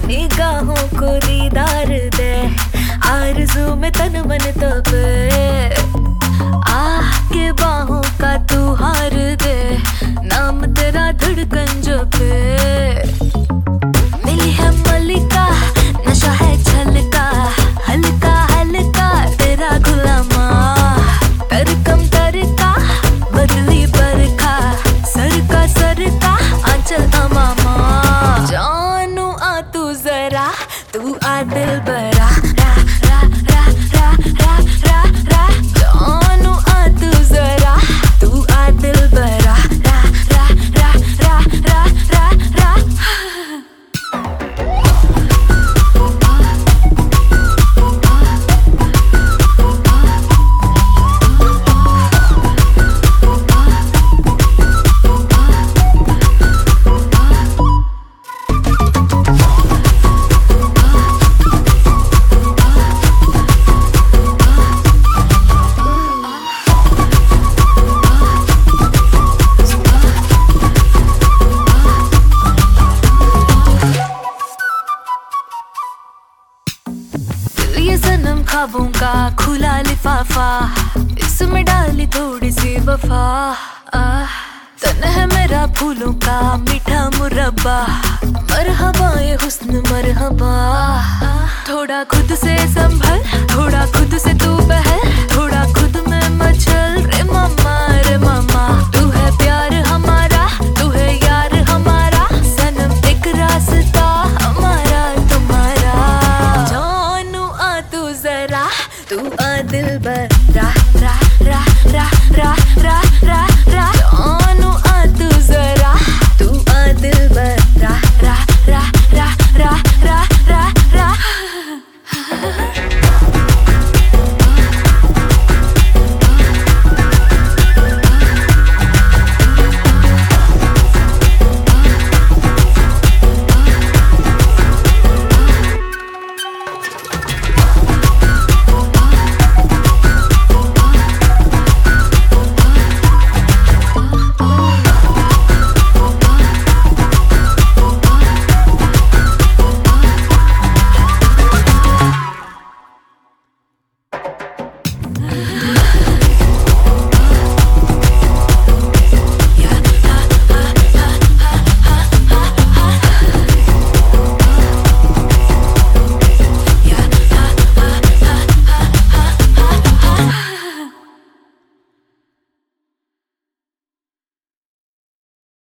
निगाहों को दीदार दे, आरज़ू में तन मन तपे, आह के बाहों का तू हार दे, नाम तेरा धड़कन जपे। मिली है मलिका, नशा है छलका, हल्का हल्का तेरा गुलामा, तरकम तरका बदली बरखा, सरका आंचल अमामा। जानू आ तू जरा, तू आ दिल बरा, रा रा रा रा रा रा रा। जानू आ तू जरा, तू आ दिल बरा, रा रा रा रा रा रा रा। ये सनम ख्वाबों का खुला लिफाफा, इसमें डाली थोड़ी सी वफा। तन है मेरा फूलों का मीठा मुरब्बा, मरहबा ये हुस्न